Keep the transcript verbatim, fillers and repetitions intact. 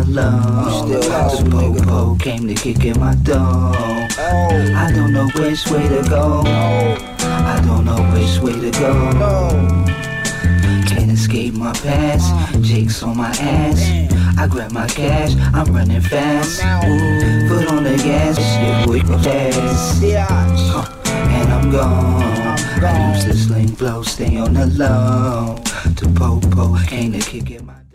low. The po-po came to kick in my door. I don't know which way to go. I don't know which way to go. Can't escape my past. Jake's on my ass. I grab my cash, I'm running fast. Foot on the gas, yeah, boy, go fast. Uh, and I'm gone. I use this link flow, stay on the low. To po-po came to kick in my